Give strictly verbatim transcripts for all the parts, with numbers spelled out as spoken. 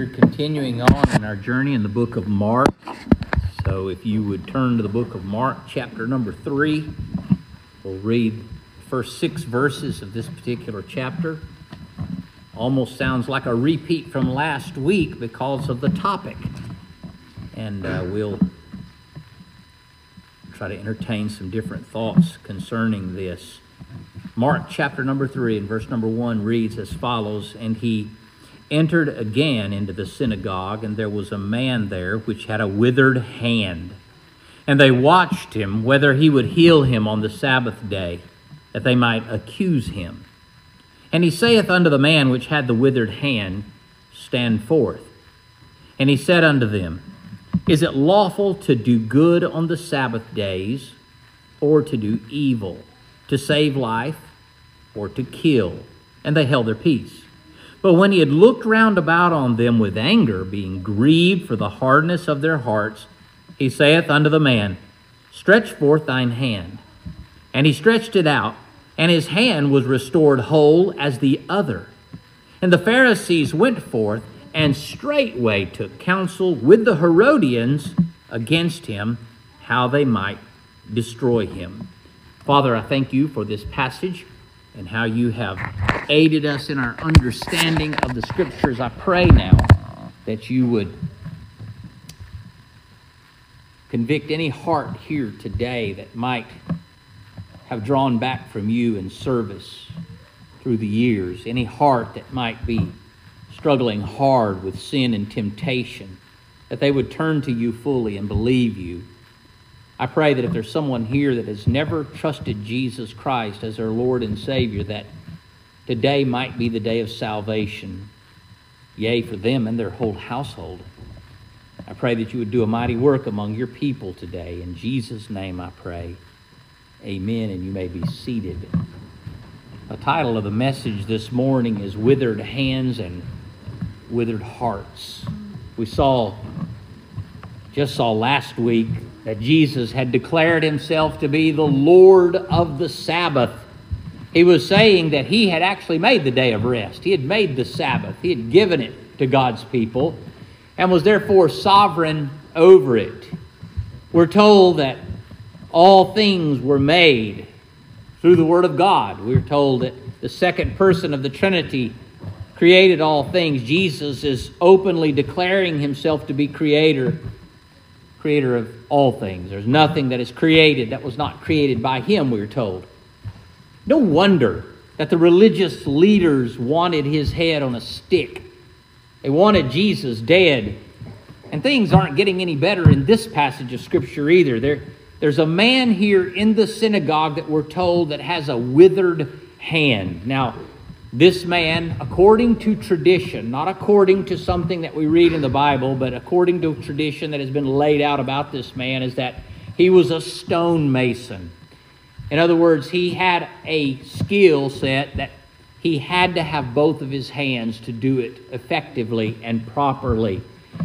We're continuing on in our journey in the book of Mark. So if you would turn to the book of Mark, chapter number three, we'll read the first six verses of this particular chapter. Almost sounds like a repeat from last week because of the topic. And uh, we'll try to entertain some different thoughts concerning this. Mark chapter number three and verse number one reads as follows, "And he entered again into the synagogue, and there was a man there which had a withered hand. And they watched him whether he would heal him on the Sabbath day, that they might accuse him. And he saith unto the man which had the withered hand, Stand forth. And he said unto them, Is it lawful to do good on the Sabbath days, or to do evil, to save life, or to kill? And they held their peace. But when he had looked round about on them with anger, being grieved for the hardness of their hearts, he saith unto the man, Stretch forth thine hand. And he stretched it out, and his hand was restored whole as the other. And the Pharisees went forth, and straightway took counsel with the Herodians against him, how they might destroy him." Father, I thank you for this passage and how you have aided us in our understanding of the Scriptures. I pray now that you would convict any heart here today that might have drawn back from you in service through the years, any heart that might be struggling hard with sin and temptation, that they would turn to you fully and believe you. I pray that if there's someone here that has never trusted Jesus Christ as their Lord and Savior, that today might be the day of salvation, yea, for them and their whole household. I pray that you would do a mighty work among your people today. In Jesus' name I pray. Amen, and you may be seated. The title of the message this morning is Withered Hands and Withered Hearts. We saw, just saw last week, that Jesus had declared himself to be the Lord of the Sabbath. He was saying that he had actually made the day of rest. He had made the Sabbath. He had given it to God's people and was therefore sovereign over it. We're told that all things were made through the Word of God. We're told that the second person of the Trinity created all things. Jesus is openly declaring himself to be creator, creator of all things. There's nothing that is created that was not created by him, we're told. No wonder that the religious leaders wanted his head on a stick. They wanted Jesus dead. And things aren't getting any better in this passage of Scripture either. There, there's a man here in the synagogue that we're told that has a withered hand. Now, this man, according to tradition, not according to something that we read in the Bible, but according to tradition that has been laid out about this man, is that he was a stonemason. In other words, he had a skill set that he had to have both of his hands to do it effectively and properly.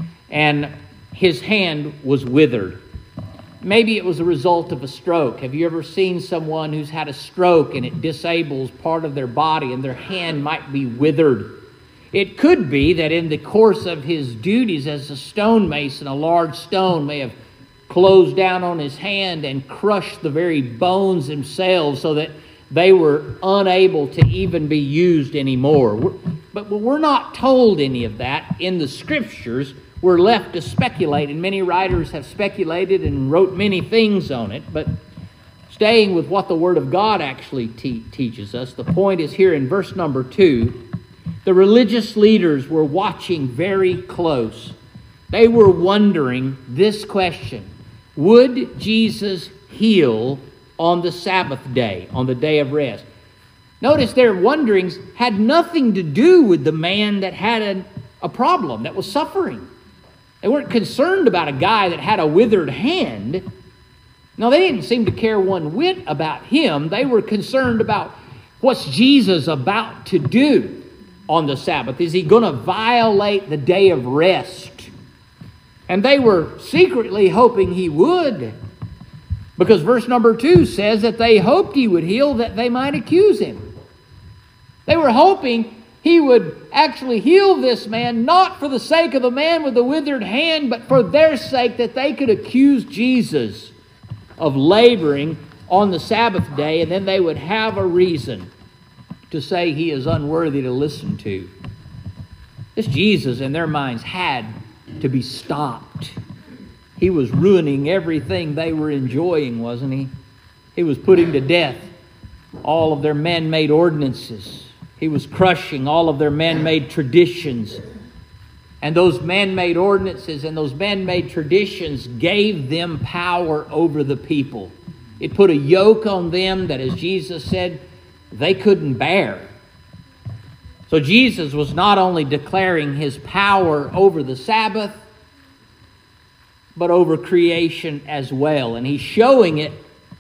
And his hand was withered. Maybe it was a result of a stroke. Have you ever seen someone who's had a stroke and it disables part of their body and their hand might be withered? It could be that in the course of his duties as a stonemason, a large stone may have closed down on his hand and crushed the very bones themselves so that they were unable to even be used anymore. But we're not told any of that in the Scriptures. We're left to speculate, and many writers have speculated and wrote many things on it. But staying with what the Word of God actually te- teaches us, the point is here in verse number two. The religious leaders were watching very close. They were wondering this question: would Jesus heal on the Sabbath day, on the day of rest? Notice their wonderings had nothing to do with the man that had a, a problem, that was suffering. They weren't concerned about a guy that had a withered hand. No, they didn't seem to care one whit about him. They were concerned about what's Jesus about to do on the Sabbath. Is he going to violate the day of rest? And they were secretly hoping he would, because verse number two says that they hoped he would heal that they might accuse him. They were hoping he would actually heal this man, not for the sake of the man with the withered hand, but for their sake, that they could accuse Jesus of laboring on the Sabbath day, and then they would have a reason to say he is unworthy to listen to. This Jesus, in their minds, had to be stopped. He was ruining everything they were enjoying, wasn't he? He was putting to death all of their man-made ordinances. He was crushing all of their man-made traditions. And those man-made ordinances and those man-made traditions gave them power over the people. It put a yoke on them that, as Jesus said, they couldn't bear. So Jesus was not only declaring his power over the Sabbath, but over creation as well. And he's showing it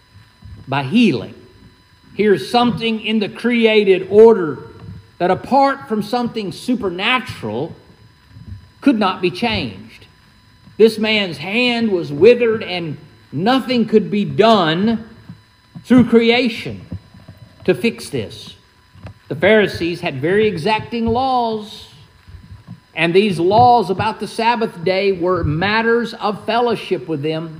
by healing. Here's something in the created order that, apart from something supernatural, could not be changed. This man's hand was withered, and nothing could be done through creation to fix this. The Pharisees had very exacting laws, and these laws about the Sabbath day were matters of fellowship with them.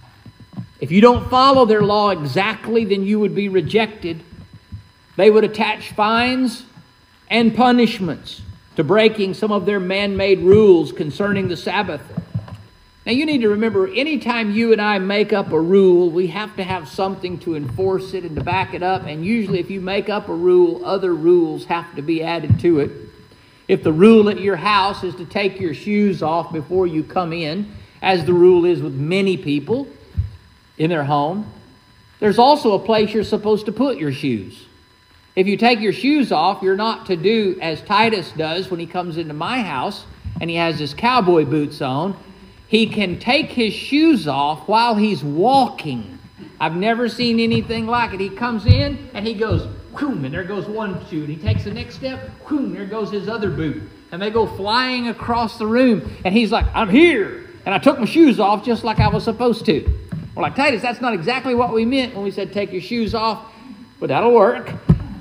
If you don't follow their law exactly, then you would be rejected. They would attach fines and punishments to breaking some of their man-made rules concerning the Sabbath. Now you need to remember, anytime you and I make up a rule, we have to have something to enforce it and to back it up. And usually if you make up a rule, other rules have to be added to it. If the rule at your house is to take your shoes off before you come in, as the rule is with many people in their home, there's also a place you're supposed to put your shoes. If you take your shoes off, you're not to do as Titus does when he comes into my house and he has his cowboy boots on. He can take his shoes off while he's walking. I've never seen anything like it. He comes in and he goes, whoom, and there goes one shoe. And he takes the next step, whoom, there goes his other boot. And they go flying across the room. And he's like, I'm here. And I took my shoes off just like I was supposed to. We're like, Titus, that's not exactly what we meant when we said take your shoes off, but that'll work.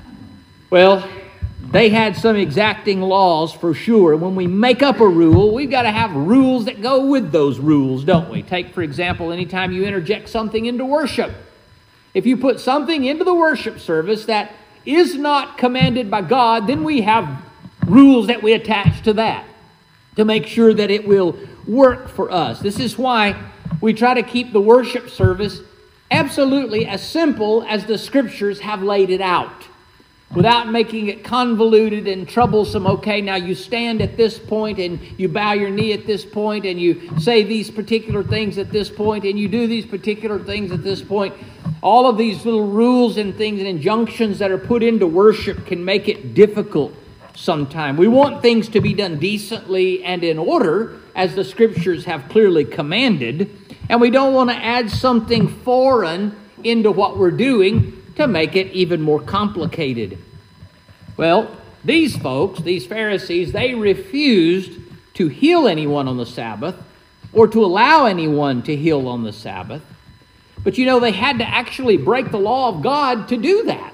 Well, they had some exacting laws for sure. When we make up a rule, we've got to have rules that go with those rules, don't we? Take, for example, anytime you interject something into worship. If you put something into the worship service that is not commanded by God, then we have rules that we attach to that to make sure that it will work for us. This is why we try to keep the worship service absolutely as simple as the Scriptures have laid it out, without making it convoluted and troublesome. Okay, now you stand at this point and you bow your knee at this point and you say these particular things at this point and you do these particular things at this point. All of these little rules and things and injunctions that are put into worship can make it difficult sometimes. We want things to be done decently and in order, as the Scriptures have clearly commanded, and we don't want to add something foreign into what we're doing to make it even more complicated. Well, these folks, these Pharisees, they refused to heal anyone on the Sabbath or to allow anyone to heal on the Sabbath. But you know, they had to actually break the law of God to do that.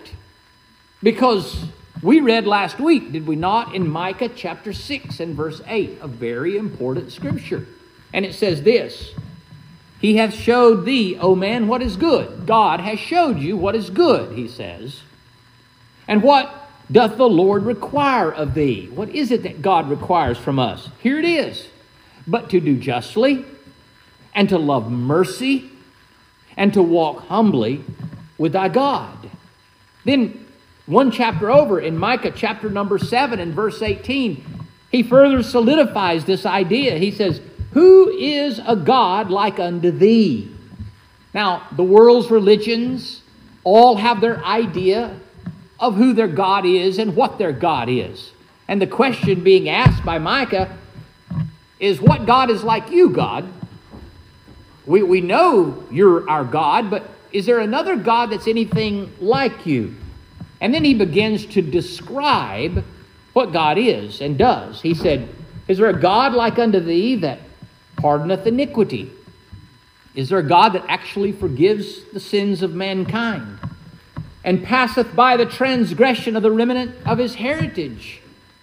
Because we read last week, did we not, in Micah chapter six and verse eight, a very important scripture. And it says this, He hath showed thee, O man, what is good. God has showed you what is good, he says. And what doth the Lord require of thee? What is it that God requires from us? Here it is. But to do justly, and to love mercy, and to walk humbly with thy God. Then, one chapter over, in Micah chapter number seven and verse eighteen, he further solidifies this idea. He says, Who is a God like unto thee? Now, the world's religions all have their idea of who their God is and what their God is. And the question being asked by Micah is, what God is like you, God? We, we know you're our God, but is there another God that's anything like you? And then he begins to describe what God is and does. He said, Is there a God like unto thee that pardoneth iniquity? Is there a God that actually forgives the sins of mankind and passeth by the transgression of the remnant of his heritage?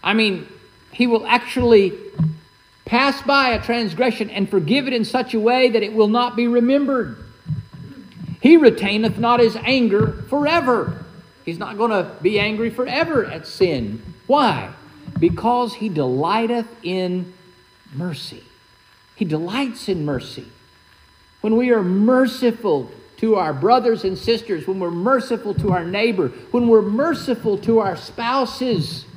I mean, he will actually pass by a transgression and forgive it in such a way that it will not be remembered. He retaineth not his anger forever. He's not going to be angry forever at sin. Why? Because he delighteth in mercy. He delights in mercy. When we are merciful to our brothers and sisters, when we're merciful to our neighbor, when we're merciful to our spouses,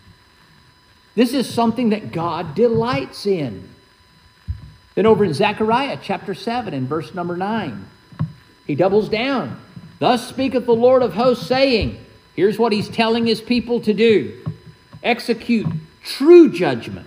this is something that God delights in. Then over in Zechariah chapter seven and verse number nine, he doubles down. Thus speaketh the Lord of hosts, saying, here's what he's telling his people to do. Execute true judgment.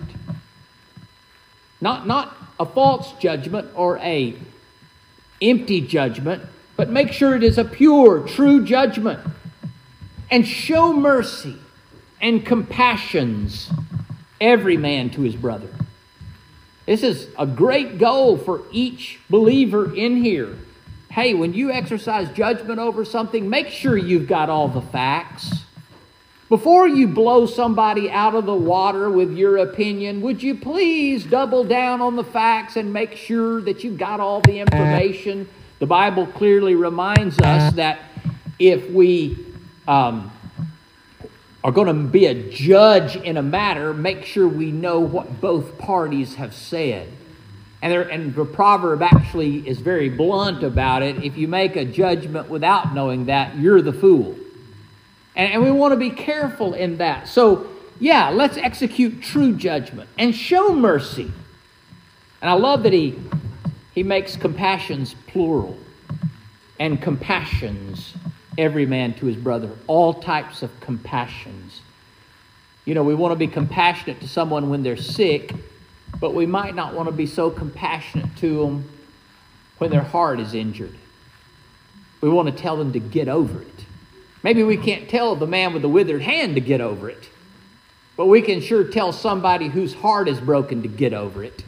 Not, not a false judgment or a empty judgment, but make sure it is a pure, true judgment. And show mercy and compassions every man to his brother. This is a great goal for each believer in here. Hey, when you exercise judgment over something, make sure you've got all the facts. Before you blow somebody out of the water with your opinion, would you please double down on the facts and make sure that you've got all the information? The Bible clearly reminds us that if we um, are going to be a judge in a matter, make sure we know what both parties have said. And, there, and the proverb actually is very blunt about it. If you make a judgment without knowing that, you're the fool. And, and we want to be careful in that. So, yeah, let's execute true judgment and show mercy. And I love that he, he makes compassions plural. And compassions, every man to his brother. All types of compassions. You know, we want to be compassionate to someone when they're sick, but we might not want to be so compassionate to them when their heart is injured. We want to tell them to get over it. Maybe we can't tell the man with the withered hand to get over it, but we can sure tell somebody whose heart is broken to get over it.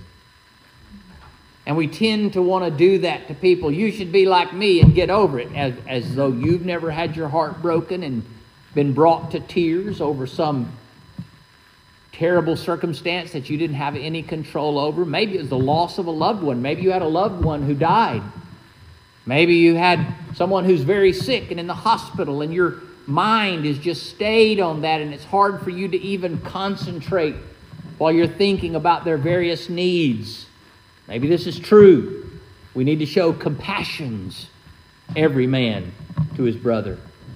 And we tend to want to do that to people. You should be like me and get over it, as, as though you've never had your heart broken and been brought to tears over some terrible circumstance that you didn't have any control over. Maybe it was the loss of a loved one. Maybe you had a loved one who died. Maybe you had someone who's very sick and in the hospital, and your mind is just stayed on that, and it's hard for you to even concentrate while you're thinking about their various needs. Maybe this is true. We need to show compassions, every man to his brother.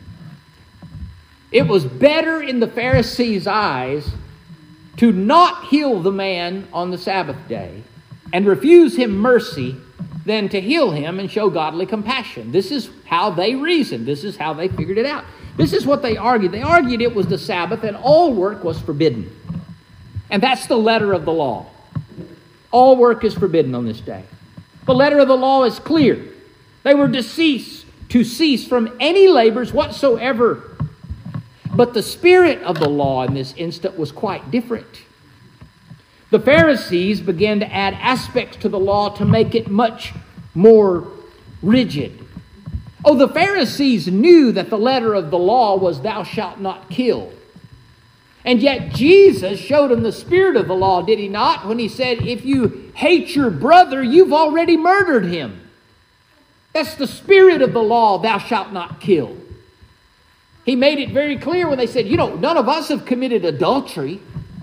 It was better in the Pharisees' eyes to not heal the man on the Sabbath day and refuse him mercy than to heal him and show godly compassion. This is how they reasoned. This is how they figured it out. This is what they argued. They argued it was the Sabbath and all work was forbidden. And that's the letter of the law. All work is forbidden on this day. The letter of the law is clear. They were to cease, to cease from any labors whatsoever. But the spirit of the law in this instant was quite different. The Pharisees began to add aspects to the law to make it much more rigid. Oh, the Pharisees knew that the letter of the law was thou shalt not kill. And yet Jesus showed them the spirit of the law, did he not? When he said, if you hate your brother, you've already murdered him. That's the spirit of the law, thou shalt not kill. He made it very clear when they said, you know, none of us have committed adultery.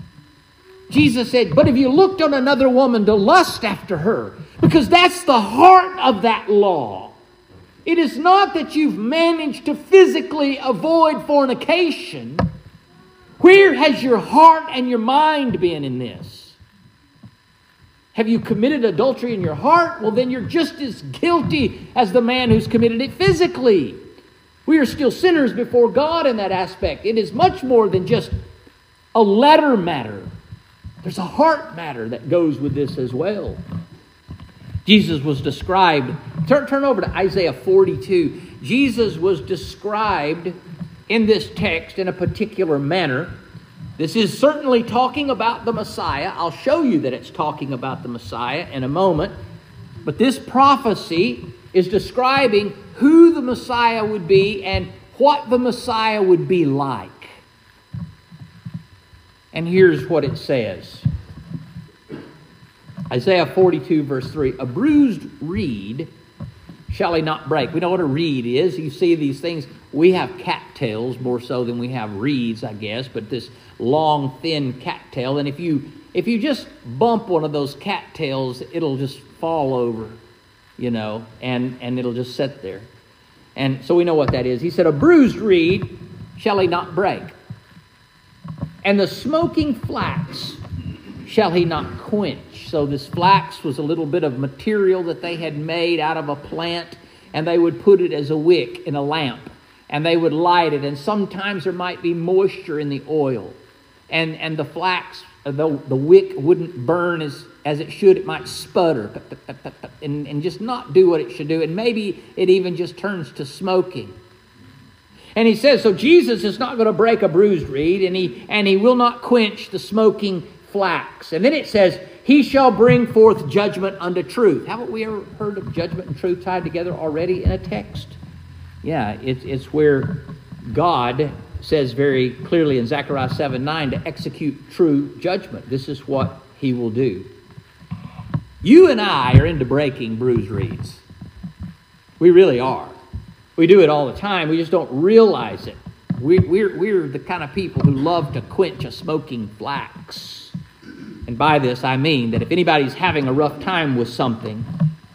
Jesus said, but if you looked on another woman to lust after her, because that's the heart of that law. It is not that you've managed to physically avoid fornication. Where has your heart and your mind been in this? Have you committed adultery in your heart? Well, then you're just as guilty as the man who's committed it physically. We are still sinners before God in that aspect. It is much more than just a letter matter. There's a heart matter that goes with this as well. Jesus was described, turn, turn over to Isaiah forty-two. Jesus was described in this text in a particular manner. This is certainly talking about the Messiah. I'll show you that it's talking about the Messiah in a moment. But this prophecy is describing who the Messiah would be and what the Messiah would be like. And here's what it says. Isaiah forty-two, verse three, a bruised reed shall he not break. We know what a reed is. You see these things. We have cattails more so than we have reeds, I guess, but this long, thin cattail. And if you if you just bump one of those cattails, it'll just fall over, you know, and, and it'll just sit there. And so we know what that is. He said, a bruised reed shall he not break, and the smoking flax shall he not quench. So this flax was a little bit of material that they had made out of a plant, and they would put it as a wick in a lamp, and they would light it, and sometimes there might be moisture in the oil, and and the flax, the, the wick wouldn't burn as, as it should. It might sputter and, and just not do what it should do, and maybe it even just turns to smoking. And he says, so Jesus is not going to break a bruised reed, and he and he will not quench the smoking flax. And then it says, he shall bring forth judgment unto truth. Haven't we ever heard of judgment and truth tied together already in a text? Yeah, it's, it's where God says very clearly in Zechariah seven nine to execute true judgment. This is what he will do. You and I are into breaking bruised reeds. We really are. We do it all the time. We just don't realize it. We, we're, we're the kind of people who love to quench a smoking flax. And by this, I mean that if anybody's having a rough time with something,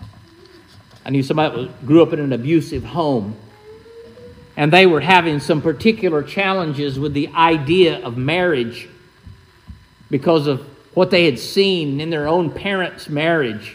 I knew somebody that grew up in an abusive home, and they were having some particular challenges with the idea of marriage because of what they had seen in their own parents' marriage,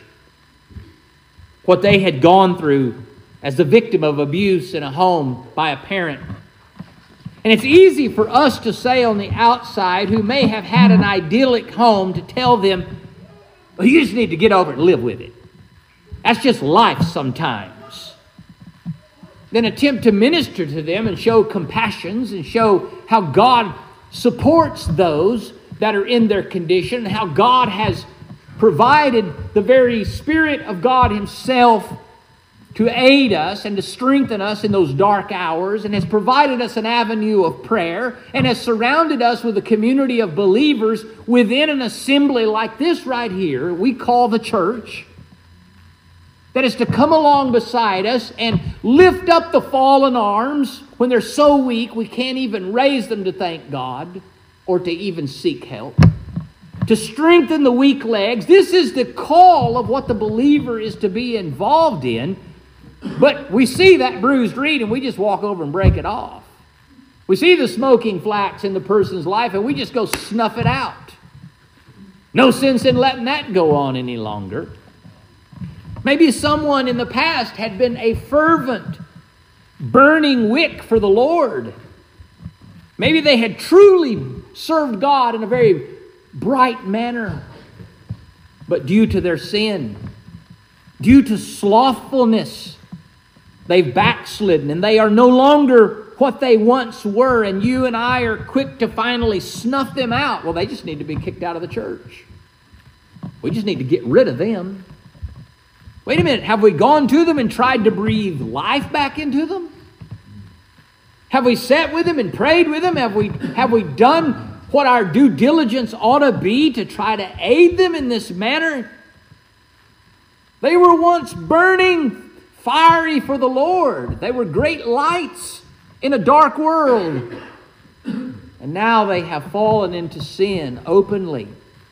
what they had gone through as the victim of abuse in a home by a parent. And it's easy for us to say on the outside, who may have had an idyllic home, to tell them, well, you just need to get over it and live with it. That's just life sometimes. Then attempt to minister to them and show compassion and show how God supports those that are in their condition, and how God has provided the very Spirit of God Himself to aid us and to strengthen us in those dark hours, and has provided us an avenue of prayer, and has surrounded us with a community of believers within an assembly like this right here, we call the church, that is to come along beside us and lift up the fallen arms when they're so weak we can't even raise them to thank God or to even seek help. To strengthen the weak legs. This is the call of what the believer is to be involved in. But we see that bruised reed and we just walk over and break it off. We see the smoking flax in the person's life and we just go snuff it out. No sense in letting that go on any longer. Maybe someone in the past had been a fervent, burning wick for the Lord. Maybe they had truly served God in a very bright manner. But due to their sin, due to slothfulness, they've backslidden and they are no longer what they once were, and you and I are quick to finally snuff them out. Well, they just need to be kicked out of the church. We just need to get rid of them. Wait a minute, have we gone to them and tried to breathe life back into them? Have we sat with them and prayed with them? Have we, have we done what our due diligence ought to be to try to aid them in this manner? They were once burning fiery for the Lord. They were great lights in a dark world. And now they have fallen into sin openly.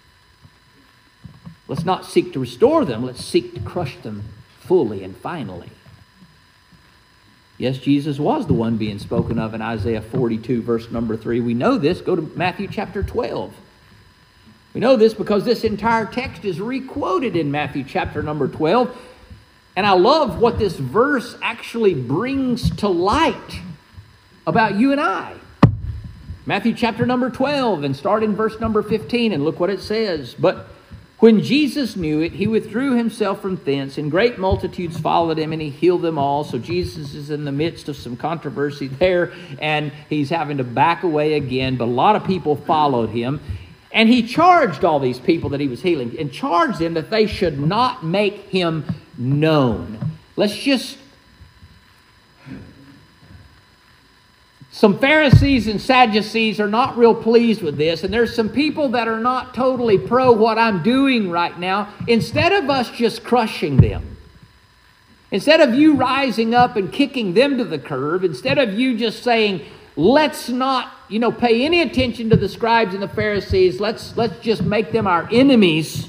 Let's not seek to restore them. Let's seek to crush them fully and finally. Yes, Jesus was the one being spoken of in Isaiah forty-two, verse number three. We know this. Go to Matthew chapter twelve. We know this because this entire text is re-quoted in Matthew chapter number twelve. And I love what this verse actually brings to light about you and I. Matthew chapter number twelve, and start in verse number fifteen, and look what it says. But when Jesus knew it, he withdrew himself from thence, and great multitudes followed him, and he healed them all. So Jesus is in the midst of some controversy there, and he's having to back away again. But a lot of people followed him. And he charged all these people that he was healing, and charged them that they should not make him known. Let's just some Pharisees and Sadducees are not real pleased with this, and there's some people that are not totally pro what I'm doing right now. Instead of us just crushing them, instead of you rising up and kicking them to the curb, instead of you just saying, let's not, you know, pay any attention to the scribes and the Pharisees, let's, let's just make them our enemies,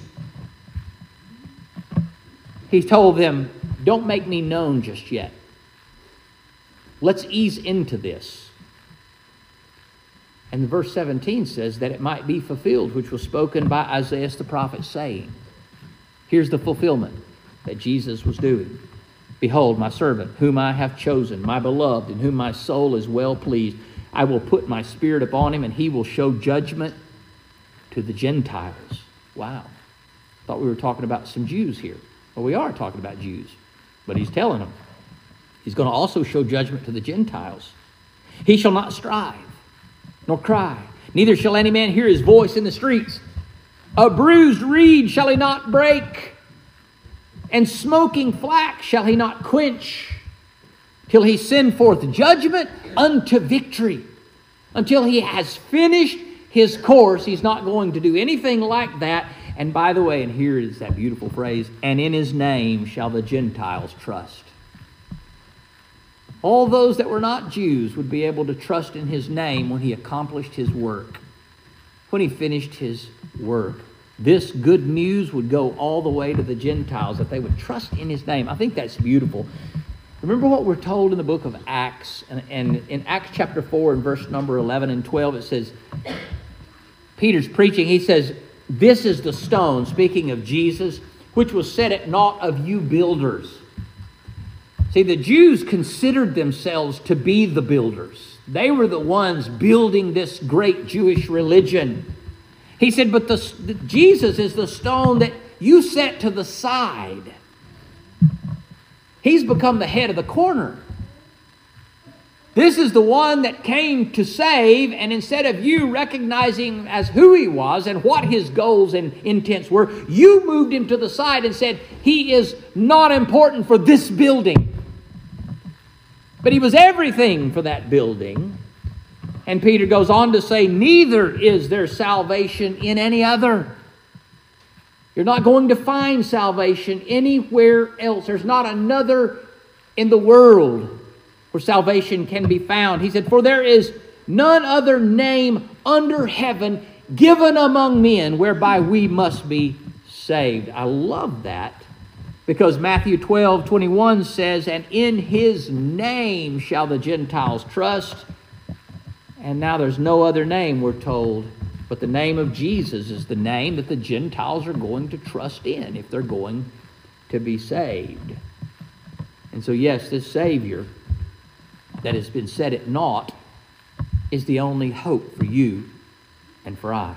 he told them, don't make me known just yet. Let's ease into this. And verse seventeen says that it might be fulfilled, which was spoken by Isaiah the prophet, saying, here's the fulfillment that Jesus was doing. Behold, my servant, whom I have chosen, my beloved, in whom my soul is well pleased. I will put my spirit upon him, and he will show judgment to the Gentiles. Wow. Thought we were talking about some Jews here. Well, we are talking about Jews. But he's telling them, he's going to also show judgment to the Gentiles. He shall not strive, nor cry, neither shall any man hear his voice in the streets. A bruised reed shall he not break, and smoking flax shall he not quench, till he send forth judgment unto victory. Until he has finished his course, he's not going to do anything like that. And by the way, and here is that beautiful phrase, and in his name shall the Gentiles trust. All those that were not Jews would be able to trust in his name when he accomplished his work, when he finished his work. This good news would go all the way to the Gentiles, that they would trust in his name. I think that's beautiful. Remember what we're told in the book of Acts, and, and in Acts chapter four and verse number eleven and twelve, it says, Peter's preaching, he says, this is the stone, speaking of Jesus, which was set at naught of you builders. See, the Jews considered themselves to be the builders. They were the ones building this great Jewish religion. He said, but the, the, Jesus is the stone that you set to the side. He's become the head of the corner. This is the one that came to save, and instead of you recognizing as who he was and what his goals and intents were, you moved him to the side and said, he is not important for this building. But he was everything for that building. And Peter goes on to say, neither is there salvation in any other. You're not going to find salvation anywhere else. There's not another in the world where salvation can be found. He said, for there is none other name under heaven given among men whereby we must be saved. I love that. Because Matthew twelve twenty-one says, and in his name shall the Gentiles trust. And now there's no other name, we're told, but the name of Jesus is the name that the Gentiles are going to trust in if they're going to be saved. And so yes, this Savior that has been set at naught is the only hope for you and for I.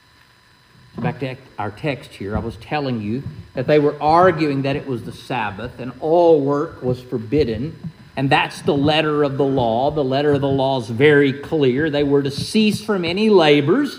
Back to our text here, I was telling you that they were arguing that it was the Sabbath and all work was forbidden. And that's the letter of the law. The letter of the law is very clear. They were to cease from any labors,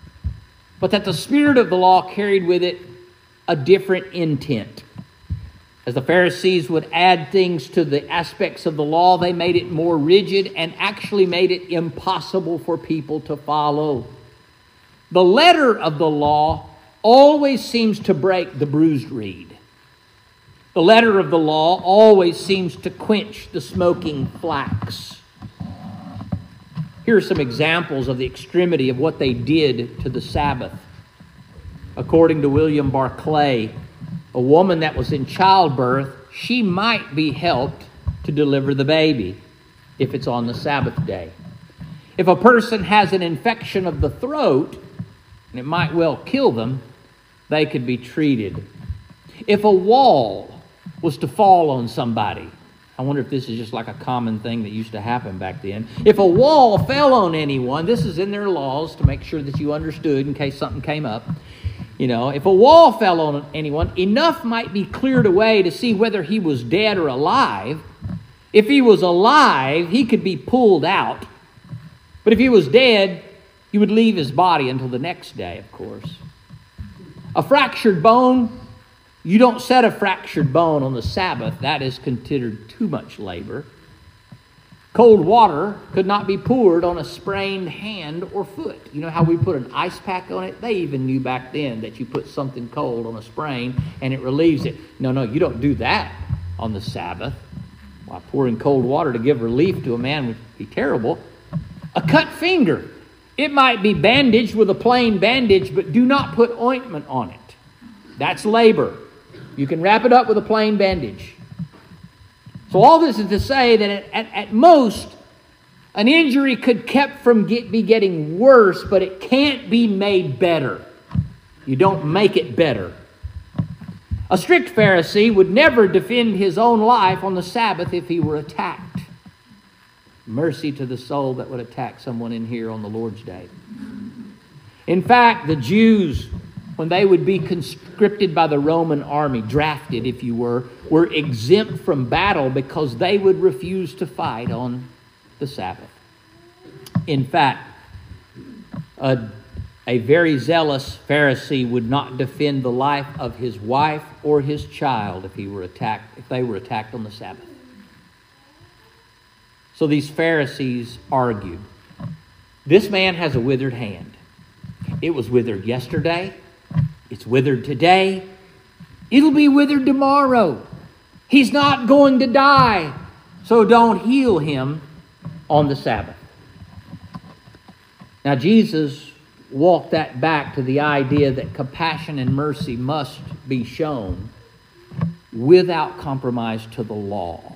but that the spirit of the law carried with it a different intent. As the Pharisees would add things to the aspects of the law, they made it more rigid and actually made it impossible for people to follow. The letter of the law always seems to break the bruised reed. The letter of the law always seems to quench the smoking flax. Here are some examples of the extremity of what they did to the Sabbath. According to William Barclay, a woman that was in childbirth, she might be helped to deliver the baby if it's on the Sabbath day. If a person has an infection of the throat, and it might well kill them, they could be treated. If a wall was to fall on somebody, I wonder if this is just like a common thing that used to happen back then. If a wall fell on anyone, this is in their laws to make sure that you understood in case something came up. You know, if a wall fell on anyone, enough might be cleared away to see whether he was dead or alive. If he was alive, he could be pulled out. But if he was dead, he would leave his body until the next day, of course. A fractured bone, you don't set a fractured bone on the Sabbath. That is considered too much labor. Cold water could not be poured on a sprained hand or foot. You know how we put an ice pack on it? They even knew back then that you put something cold on a sprain and it relieves it. No, no, you don't do that on the Sabbath. Why, pouring cold water to give relief to a man would be terrible. A cut finger. It might be bandaged with a plain bandage, but do not put ointment on it. That's labor. You can wrap it up with a plain bandage. So all this is to say that at, at, at most, an injury could kept from get, be getting worse, but it can't be made better. You don't make it better. A strict Pharisee would never defend his own life on the Sabbath if he were attacked. Mercy to the soul that would attack someone in here on the Lord's Day. In fact, the Jews, when they would be conscripted by the Roman army, drafted if you were, were exempt from battle because they would refuse to fight on the Sabbath. In fact, a, a very zealous Pharisee would not defend the life of his wife or his child if he were attacked, if they were attacked on the Sabbath. So these Pharisees argued, this man has a withered hand. It was withered yesterday. It's withered today. It'll be withered tomorrow. He's not going to die. So don't heal him on the Sabbath. Now Jesus walked that back to the idea that compassion and mercy must be shown without compromise to the law.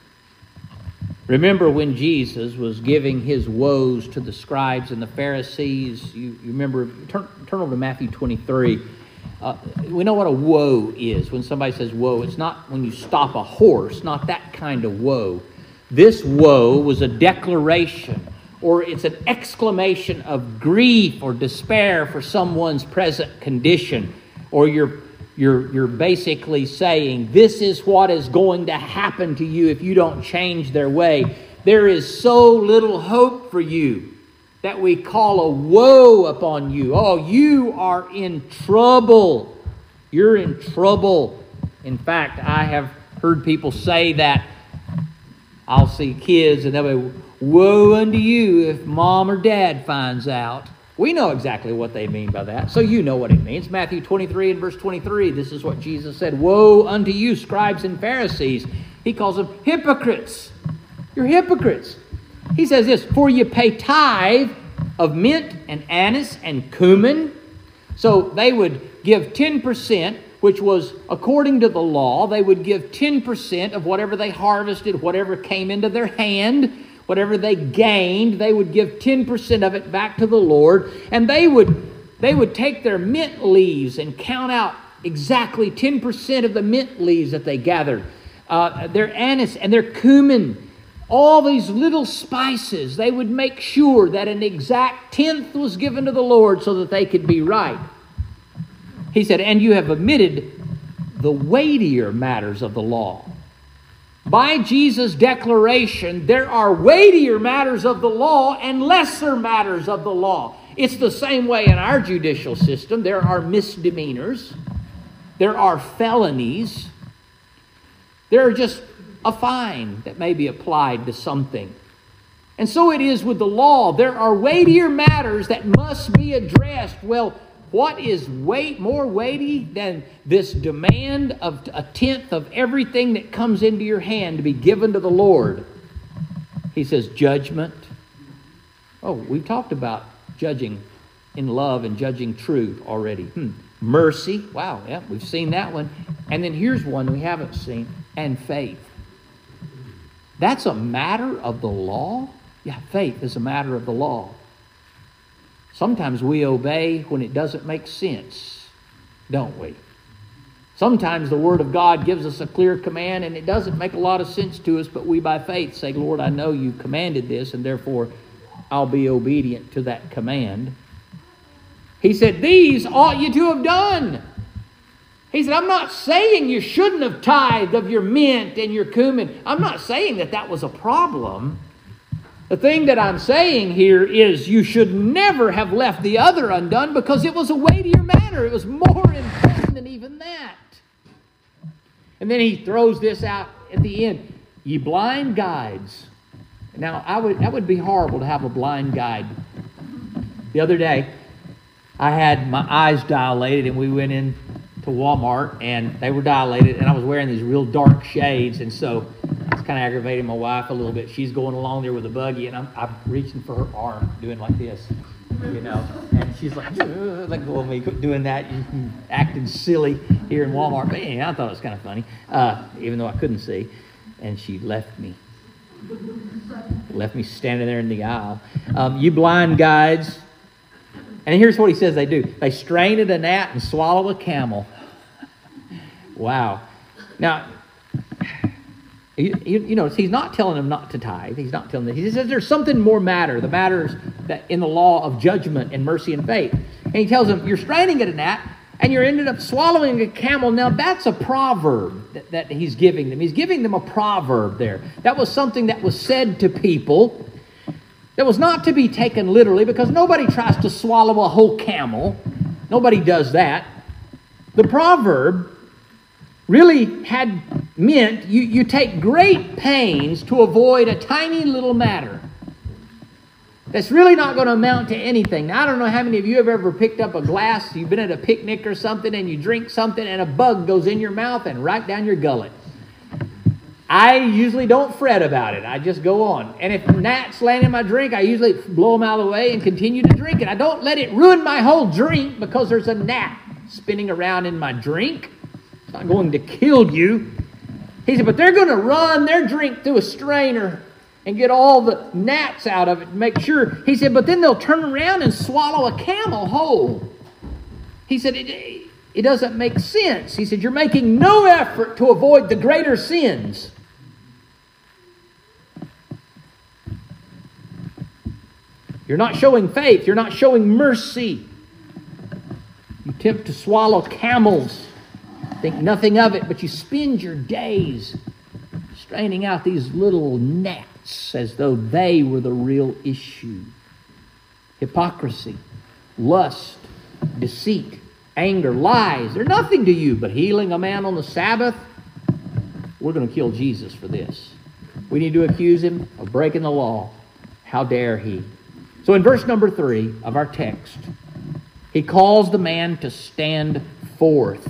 Remember when Jesus was giving his woes to the scribes and the Pharisees, you, you remember, turn, turn over to Matthew twenty-three. Uh, we know what a woe is. When somebody says woe, it's not when you stop a horse, not that kind of woe. This woe was a declaration, or it's an exclamation of grief or despair for someone's present condition. Or you're, you're, you're basically saying, this is what is going to happen to you if you don't change their way. There is so little hope for you that we call a woe upon you. Oh, you are in trouble. You're in trouble. In fact, I have heard people say that. I'll see kids and they'll be, woe unto you if mom or dad finds out. We know exactly what they mean by that. So you know what it means. Matthew twenty-three and verse twenty-three, this is what Jesus said. Woe unto you, scribes and Pharisees. He calls them hypocrites. You're hypocrites. He says this, for you pay tithe of mint and anise and cumin. So they would give ten percent, which was according to the law. They would give ten percent of whatever they harvested, whatever came into their hand, whatever they gained. They would give ten percent of it back to the Lord. And they would, they would take their mint leaves and count out exactly ten percent of the mint leaves that they gathered. Uh, their anise and their cumin. All these little spices, they would make sure that an exact tenth was given to the Lord so that they could be right. He said, and you have omitted the weightier matters of the law. By Jesus' declaration, there are weightier matters of the law and lesser matters of the law. It's the same way in our judicial system. There are misdemeanors. There are felonies. There are just a fine that may be applied to something. And so it is with the law. There are weightier matters that must be addressed. Well, what is weight more weighty than this demand of a tenth of everything that comes into your hand to be given to the Lord? He says judgment. Oh, we've talked about judging in love and judging truth already. Hmm. Mercy. Wow, yeah, we've seen that one. And then here's one we haven't seen. And faith. That's a matter of the law? Yeah, faith is a matter of the law. Sometimes we obey when it doesn't make sense, don't we? Sometimes the Word of God gives us a clear command and it doesn't make a lot of sense to us, but we by faith say, Lord, I know you commanded this and therefore I'll be obedient to that command. He said, these ought you to have done. He said, I'm not saying you shouldn't have tithed of your mint and your cumin. I'm not saying that that was a problem. The thing that I'm saying here is you should never have left the other undone because it was a weightier matter. It was more important than even that. And then he throws this out at the end. Ye blind guides. Now, I would that would be horrible to have a blind guide. The other day, I had my eyes dilated, and we went in to Walmart, and they were dilated, and I was wearing these real dark shades, and so I was kind of aggravating my wife a little bit. She's going along there with a buggy, and I'm, I'm reaching for her arm, doing like this, you know, and she's like, let go of me, doing that, acting silly here in Walmart. But yeah, I thought it was kind of funny, uh, even though I couldn't see, and she left me. Left me standing there in the aisle. Um, you blind guides, and here's what he says they do. They strain at a gnat and swallow a camel. Wow. Now, you, you, you know, he's not telling them not to tithe. He's not telling them. He says there's something more matter. The matters that in the law of judgment and mercy and faith. And he tells them, you're straining at a gnat, and you're ended up swallowing a camel. Now, that's a proverb that, that he's giving them. He's giving them a proverb there. That was something that was said to people that was not to be taken literally, because nobody tries to swallow a whole camel. Nobody does that. The proverb really had meant you, you take great pains to avoid a tiny little matter that's really not going to amount to anything. Now, I don't know how many of you have ever picked up a glass, you've been at a picnic or something, and you drink something, and a bug goes in your mouth and right down your gullet. I usually don't fret about it. I just go on. And if gnats land in my drink, I usually blow them out of the way and continue to drink it. I don't let it ruin my whole drink because there's a gnat spinning around in my drink. It's not going to kill you. He said, but they're going to run their drink through a strainer and get all the gnats out of it and make sure. He said, but then they'll turn around and swallow a camel whole. He said, it, it doesn't make sense. He said, you're making no effort to avoid the greater sins. You're not showing faith. You're not showing mercy. You attempt to swallow camels. Think nothing of it, but you spend your days straining out these little gnats as though they were the real issue. Hypocrisy, lust, deceit, anger, lies. They're nothing to you, but healing a man on the Sabbath, we're going to kill Jesus for this. We need to accuse him of breaking the law. How dare he? So in verse number three of our text, he calls the man to stand forth.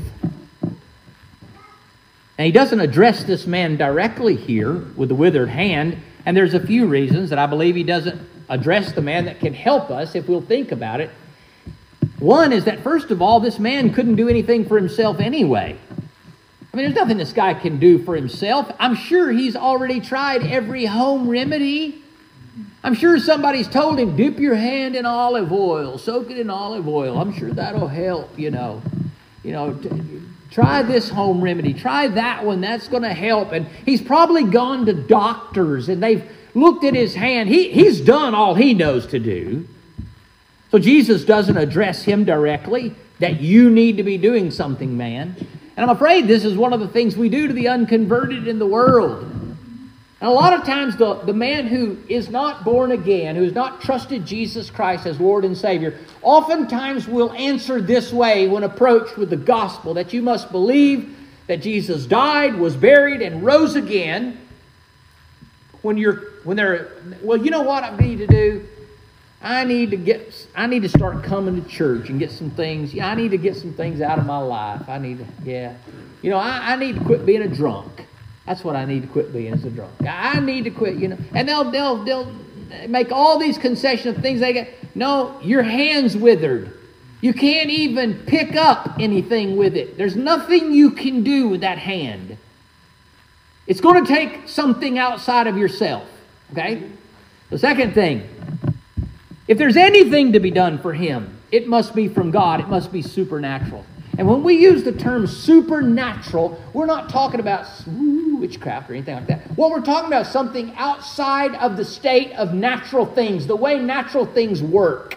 And he doesn't address this man directly here with the withered hand. And there's a few reasons that I believe he doesn't address the man that can help us if we'll think about it. One is that, first of all, this man couldn't do anything for himself anyway. I mean, there's nothing this guy can do for himself. I'm sure he's already tried every home remedy. I'm sure somebody's told him, dip your hand in olive oil, soak it in olive oil. I'm sure that'll help, you know. You know, t- try this home remedy. Try that one. That's going to help. And he's probably gone to doctors, and they've looked at his hand. He, he's done all he knows to do. So Jesus doesn't address him directly, that you need to be doing something, man. And I'm afraid this is one of the things we do to the unconverted in the world. And a lot of times the, the man who is not born again, who has not trusted Jesus Christ as Lord and Savior, oftentimes will answer this way when approached with the gospel, that you must believe that Jesus died, was buried, and rose again. When you're, when they're, well, you know what I need to do? I need to get, I need to start coming to church and get some things. Yeah, I need to get some things out of my life. I need to, yeah. You know, I, I need to quit being a drunk. That's what I need to quit being as a drunk. I need to quit, you know. And they'll they'll they'll make all these concessions of things they get. No, your hand's withered. You can't even pick up anything with it. There's nothing you can do with that hand. It's going to take something outside of yourself. Okay? The second thing, if there's anything to be done for him, it must be from God. It must be supernatural. And when we use the term supernatural, we're not talking about witchcraft or anything like that. What we're talking about is something outside of the state of natural things, the way natural things work.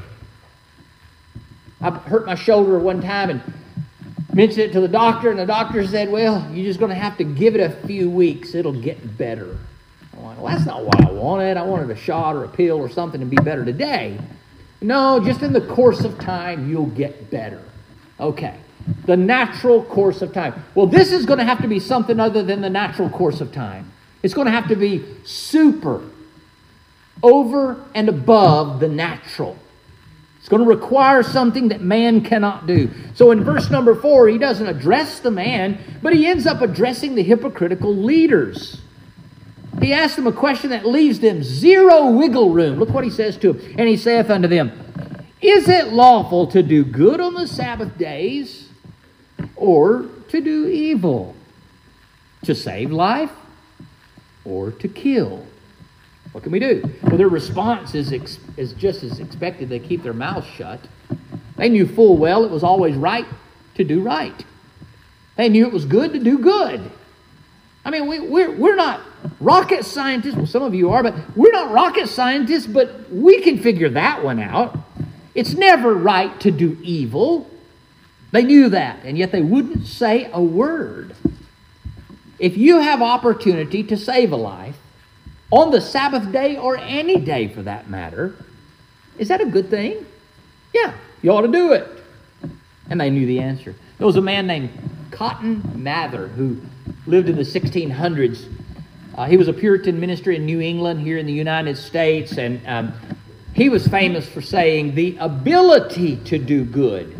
I hurt my shoulder one time and mentioned it to the doctor, and the doctor said, well, you're just going to have to give it a few weeks. It'll get better. I'm like, well, that's not what I wanted. I wanted a shot or a pill or something to be better today. No, just in the course of time, you'll get better. Okay. The natural course of time. Well, this is going to have to be something other than the natural course of time. It's going to have to be super. over and above the natural. It's going to require something that man cannot do. So in verse number four, he doesn't address the man, but he ends up addressing the hypocritical leaders. He asks them a question that leaves them zero wiggle room. Look what he says to them. And he saith unto them, Is it lawful to do good on the Sabbath days, or to do evil? To save life, or to kill? What can we do? Well, their response is, ex- is just as expected. They keep their mouths shut. They knew full well it was always right to do right. They knew it was good to do good. I mean, we, we're, we're not rocket scientists. Well, some of you are, but we're not rocket scientists, but we can figure that one out. It's never right to do evil. They knew that, and yet they wouldn't say a word. If you have opportunity to save a life, on the Sabbath day or any day for that matter, is that a good thing? Yeah, you ought to do it. And they knew the answer. There was a man named Cotton Mather who lived in the sixteen hundreds. Uh, he was a Puritan minister in New England here in the United States, and um, he was famous for saying the ability to do good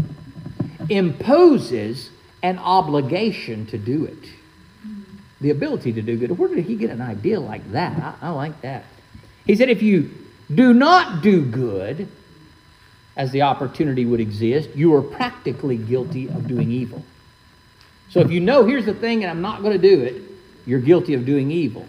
imposes an obligation to do it. The ability to do good. Where did he get an idea like that? I, I like that. He said, if you do not do good, as the opportunity would exist, you are practically guilty of doing evil. So if you know, here's the thing, and I'm not going to do it, you're guilty of doing evil.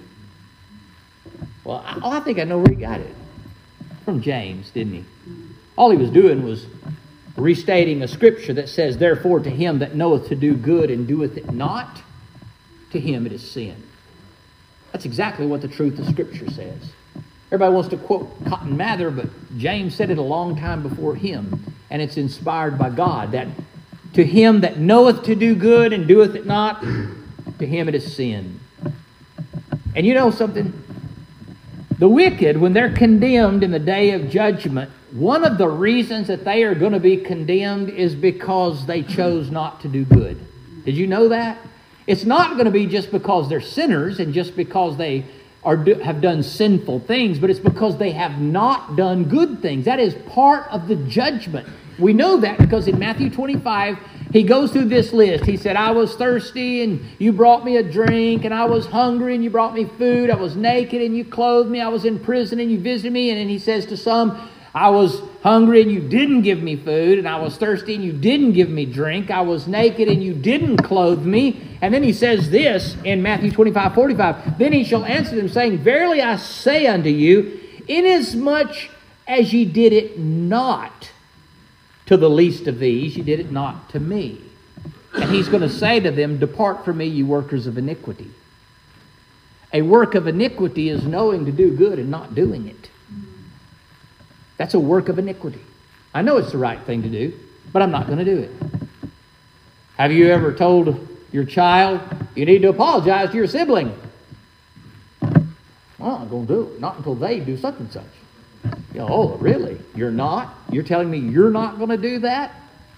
Well, I, I think I know where he got it. From James, didn't he? All he was doing was restating a scripture that says, therefore to him that knoweth to do good and doeth it not, to him it is sin. That's exactly what the truth of Scripture says. Everybody wants to quote Cotton Mather, but James said it a long time before him, and it's inspired by God, that to him that knoweth to do good and doeth it not, to him it is sin. And you know something? The wicked, when they're condemned in the day of judgment, one of the reasons that they are going to be condemned is because they chose not to do good. Did you know that? It's not going to be just because they're sinners and just because they are do, have done sinful things, but it's because they have not done good things. That is part of the judgment. We know that because in Matthew twenty-five, he goes through this list. He said, I was thirsty and you brought me a drink, and I was hungry and you brought me food. I was naked and you clothed me. I was in prison and you visited me. And then he says to some, I was hungry and you didn't give me food, and I was thirsty and you didn't give me drink. I was naked and you didn't clothe me. And then he says this in Matthew twenty-five forty-five, then he shall answer them, saying, Verily I say unto you, inasmuch as ye did it not to the least of these, ye did it not to me. And he's going to say to them, Depart from me, you workers of iniquity. A work of iniquity is knowing to do good and not doing it. That's a work of iniquity. I know it's the right thing to do, but I'm not going to do it. Have you ever told your child, you need to apologize to your sibling? Well, I'm not going to do it. Not until they do such and such. You know, oh, really? You're not? You're telling me you're not going to do that?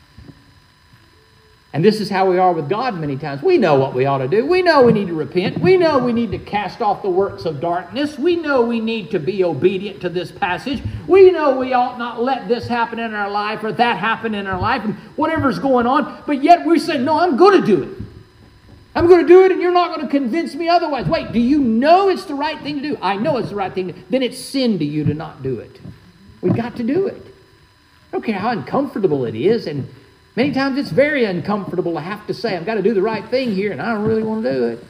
And this is how we are with God many times. We know what we ought to do. We know we need to repent. We know we need to cast off the works of darkness. We know we need to be obedient to this passage. We know we ought not let this happen in our life or that happen in our life and whatever's going on. But yet we say, no, I'm going to do it. I'm going to do it, and you're not going to convince me otherwise. Wait, do you know it's the right thing to do? I know it's the right thing to do. Then it's sin to you to not do it. We've got to do it. I don't care how uncomfortable it is, and many times it's very uncomfortable to have to say, I've got to do the right thing here, and I don't really want to do it.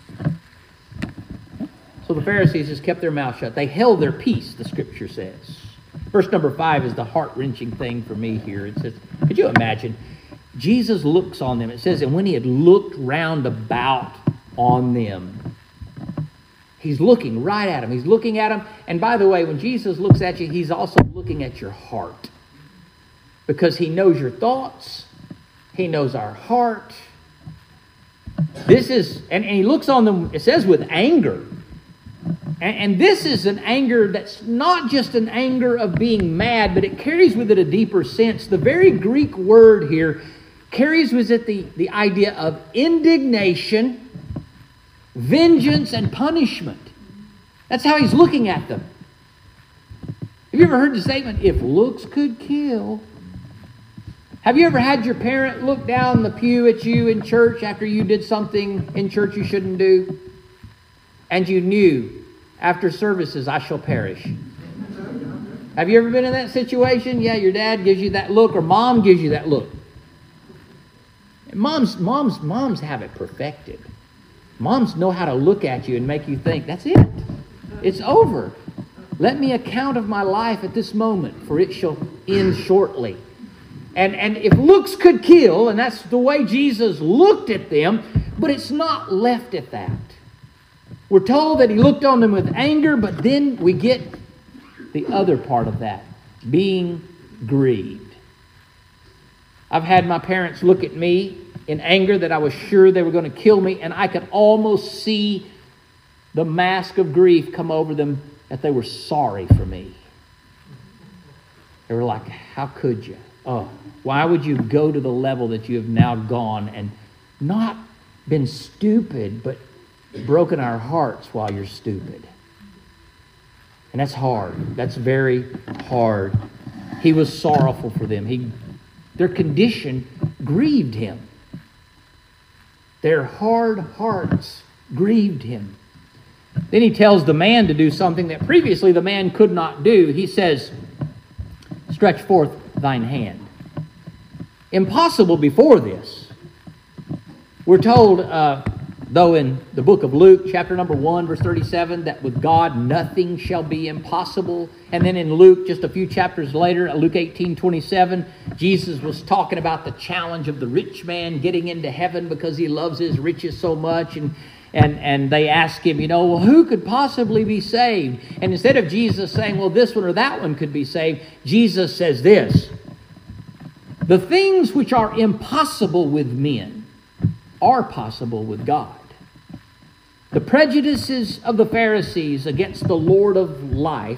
So the Pharisees just kept their mouth shut. They held their peace, the Scripture says. Verse number five is the heart-wrenching thing for me here. It says, could you imagine? Jesus looks on them. It says, and when he had looked round about on them, he's looking right at them. He's looking at them. And by the way, when Jesus looks at you, he's also looking at your heart. Because he knows your thoughts. He knows our heart. This is, and, and he looks on them, it says with anger. And, and this is an anger that's not just an anger of being mad, but it carries with it a deeper sense. The very Greek word here carries with it the, the idea of indignation, vengeance, and punishment. That's how he's looking at them. you ever heard the statement, if looks could kill? Have you ever had your parent look down the pew at you in church after you did something in church you shouldn't do? And you knew, after services, I shall perish. Have you ever been in that situation? Yeah, your dad gives you that look, or mom gives you that look. Moms, moms, moms have it perfected. Moms know how to look at you and make you think, that's it. It's over. Let me account of my life at this moment, for it shall end shortly. And, and if looks could kill, and that's the way Jesus looked at them, but it's not left at that. We're told that he looked on them with anger, but then we get the other part of that, being grieved. I've had my parents look at me in anger that I was sure they were going to kill me, and I could almost see the mask of grief come over them that they were sorry for me. They were like, how could you? Oh, why would you go to the level that you have now gone and not been stupid, but broken our hearts while you're stupid? And that's hard. That's very hard. He was sorrowful for them. He, their condition grieved him. Their hard hearts grieved him. Then he tells the man to do something that previously the man could not do. He says, stretch forth thine hand. Impossible before this. We're told, uh, though, in the book of Luke, chapter number one, verse thirty-seven, that with God nothing shall be impossible. And then in Luke, just a few chapters later, Luke eighteen twenty-seven, Jesus was talking about the challenge of the rich man getting into heaven because he loves his riches so much. And And and they ask him, you know, well, who could possibly be saved? And instead of Jesus saying, well, this one or that one could be saved, Jesus says this: the things which are impossible with men are possible with God. The prejudices of the Pharisees against the Lord of life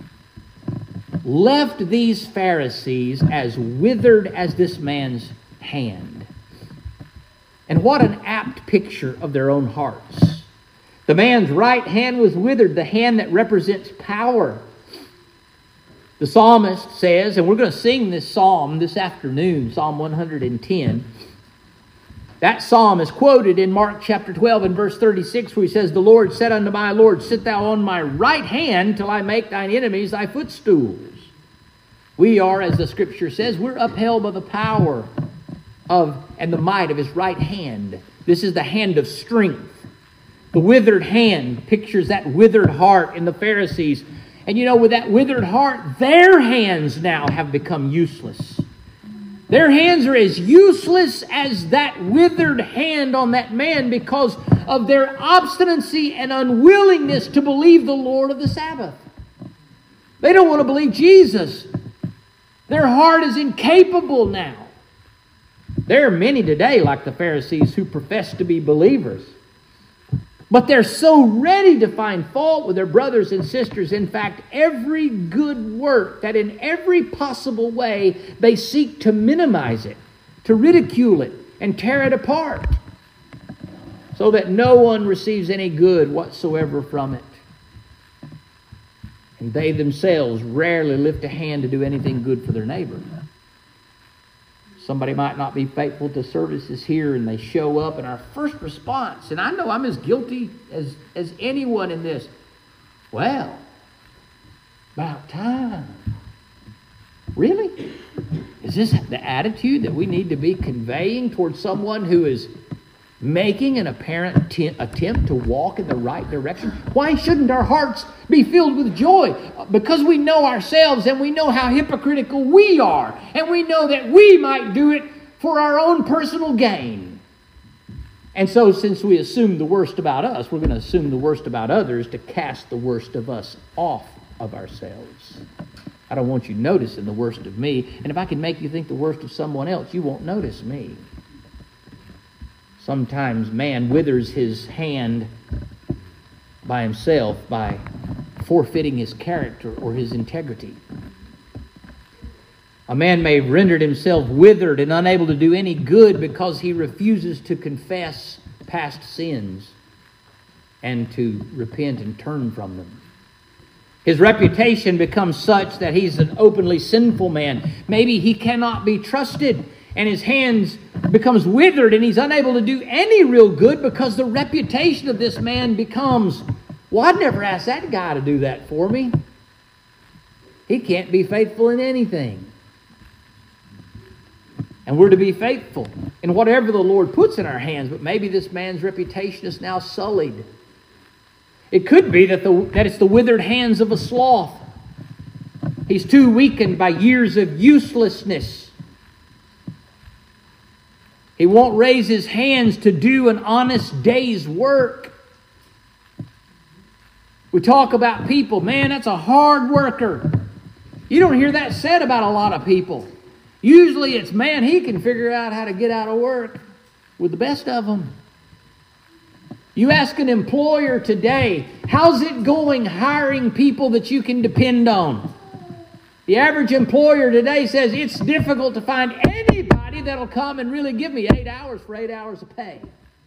left these Pharisees as withered as this man's hand. And what an apt picture of their own hearts. The man's right hand was withered, the hand that represents power. The psalmist says, and we're going to sing this psalm this afternoon, Psalm one hundred ten. That psalm is quoted in Mark chapter twelve and verse thirty-six, where he says, the Lord said unto my Lord, sit thou on my right hand till I make thine enemies thy footstools. We are, as the scripture says, we're upheld by the power of and the might of his right hand. This is the hand of strength. The withered hand pictures that withered heart in the Pharisees. And you know, with that withered heart, their hands now have become useless. Their hands are as useless as that withered hand on that man because of their obstinacy and unwillingness to believe the Lord of the Sabbath. They don't want to believe Jesus. Their heart is incapable now. There are many today, like the Pharisees, who profess to be believers. But they're so ready to find fault with their brothers and sisters. In fact, every good work, that in every possible way, they seek to minimize it, to ridicule it, and tear it apart, so that no one receives any good whatsoever from it. And they themselves rarely lift a hand to do anything good for their neighbor. Somebody might not be faithful to services here, and they show up, and our first response, and I know I'm as guilty as, as anyone in this, well, about time. Really? Is this the attitude that we need to be conveying towards someone who is making an apparent t- attempt to walk in the right direction? Why shouldn't our hearts be filled with joy? Because we know ourselves and we know how hypocritical we are. And we know that we might do it for our own personal gain. And so since we assume the worst about us, we're going to assume the worst about others to cast the worst of us off of ourselves. I don't want you noticing the worst of me. And if I can make you think the worst of someone else, you won't notice me. Sometimes man withers his hand by himself by forfeiting his character or his integrity. A man may have rendered himself withered and unable to do any good because he refuses to confess past sins and to repent and turn from them. His reputation becomes such that he's an openly sinful man. Maybe he cannot be trusted, and his hands becomes withered, and he's unable to do any real good because the reputation of this man becomes, well, I'd never asked that guy to do that for me. He can't be faithful in anything. And we're to be faithful in whatever the Lord puts in our hands, but maybe this man's reputation is now sullied. It could be that, the, that it's the withered hands of a sloth. He's too weakened by years of uselessness. He won't raise his hands to do an honest day's work. We talk about people, man, that's a hard worker. You don't hear that said about a lot of people. Usually it's, man, he can figure out how to get out of work with the best of them. You ask an employer today, how's it going hiring people that you can depend on? The average employer today says it's difficult to find anybody that'll come and really give me eight hours for eight hours of pay.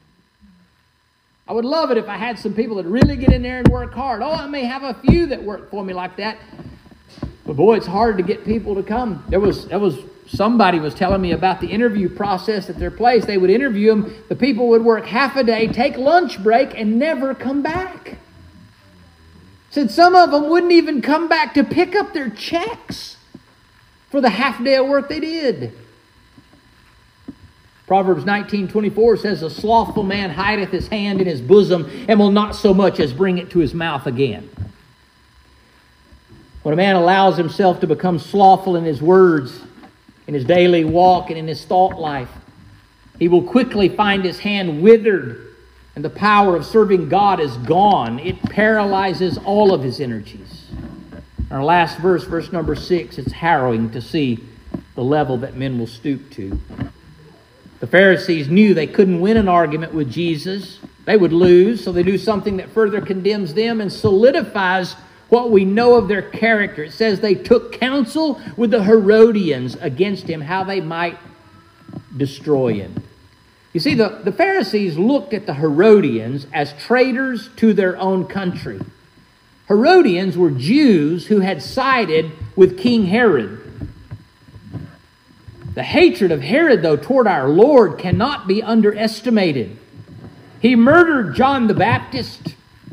I would love it if I had some people that really get in there and work hard. Oh, I may have a few that work for me like that. But boy, it's hard to get people to come. There was, there was somebody was telling me about the interview process at their place. They would interview them. The people would work half a day, take lunch break, and never come back. Said some of them wouldn't even come back to pick up their checks for the half day of work they did. Proverbs nineteen twenty-four says, a slothful man hideth his hand in his bosom and will not so much as bring it to his mouth again. When a man allows himself to become slothful in his words, in his daily walk, and in his thought life, he will quickly find his hand withered, and the power of serving God is gone. It paralyzes all of his energies. Our last verse, verse number six, it's harrowing to see the level that men will stoop to. The Pharisees knew they couldn't win an argument with Jesus. They would lose, so they do something that further condemns them and solidifies what we know of their character. It says they took counsel with the Herodians against him, how they might destroy him. You see, the, the Pharisees looked at the Herodians as traitors to their own country. Herodians were Jews who had sided with King Herod. The hatred of Herod, though, toward our Lord cannot be underestimated. He murdered John the Baptist.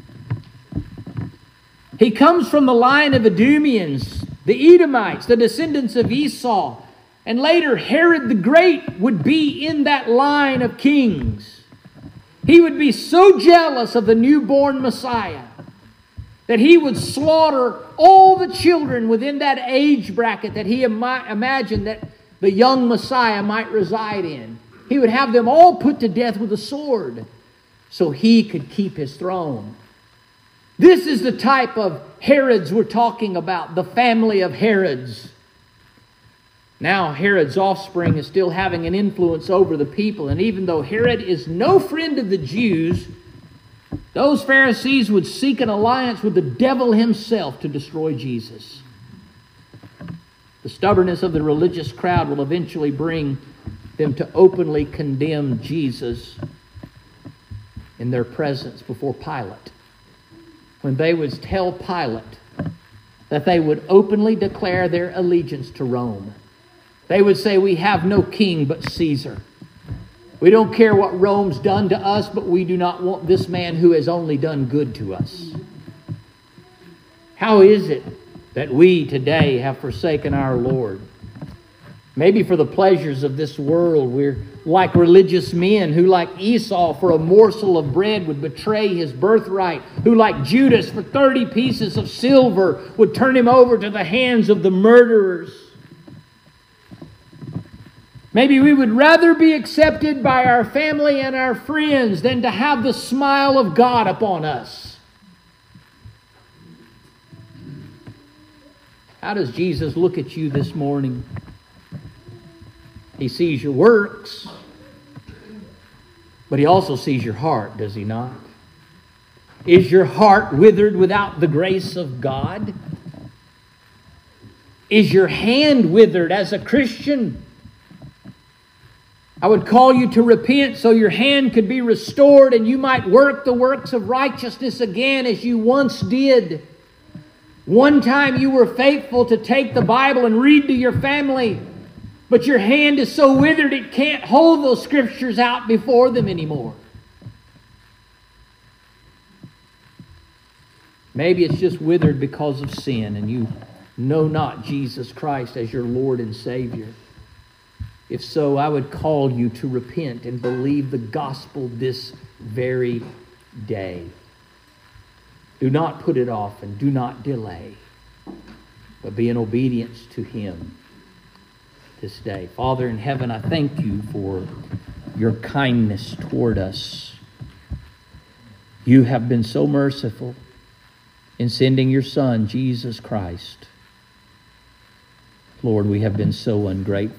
He comes from the line of Idumeans, the Edomites, the descendants of Esau. And later, Herod the Great would be in that line of kings. He would be so jealous of the newborn Messiah that he would slaughter all the children within that age bracket that he im- imagined that the young Messiah might reside in. He would have them all put to death with a sword so he could keep his throne. This is the type of Herods we're talking about, the family of Herods. Now Herod's offspring is still having an influence over the people, and even though Herod is no friend of the Jews, those Pharisees would seek an alliance with the devil himself to destroy Jesus. The stubbornness of the religious crowd will eventually bring them to openly condemn Jesus in their presence before Pilate. When they would tell Pilate that they would openly declare their allegiance to Rome. They would say, we have no king but Caesar. We don't care what Rome's done to us, but we do not want this man who has only done good to us. How is it that we today have forsaken our Lord? Maybe for the pleasures of this world, we're like religious men who, like Esau, for a morsel of bread would betray his birthright, who, like Judas, for thirty pieces of silver would turn him over to the hands of the murderers. Maybe we would rather be accepted by our family and our friends than to have the smile of God upon us. How does Jesus look at you this morning? He sees your works, but he also sees your heart, does he not? Is your heart withered without the grace of God? Is your hand withered as a Christian? I would call you to repent so your hand could be restored and you might work the works of righteousness again as you once did. One time you were faithful to take the Bible and read to your family, but your hand is so withered it can't hold those scriptures out before them anymore. Maybe it's just withered because of sin and you know not Jesus Christ as your Lord and Savior. If so, I would call you to repent and believe the gospel this very day. Do not put it off and do not delay, but be in obedience to Him this day. Father in heaven, I thank you for your kindness toward us. You have been so merciful in sending your Son, Jesus Christ. Lord, we have been so ungrateful.